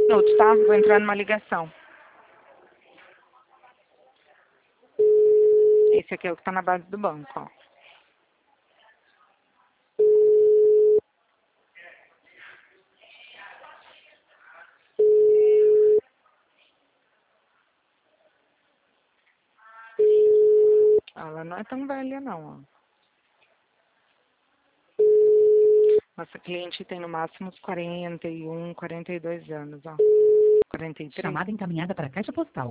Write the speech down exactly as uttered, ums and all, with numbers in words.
Minutos, tá? Vou entrar numa ligação. Esse aqui é o que tá na base do banco, ó. Ela não é tão velha, não, ó. Nossa cliente tem no máximo uns quarenta e um, quarenta e dois anos, ó. quarenta e três. Chamada encaminhada para a caixa postal.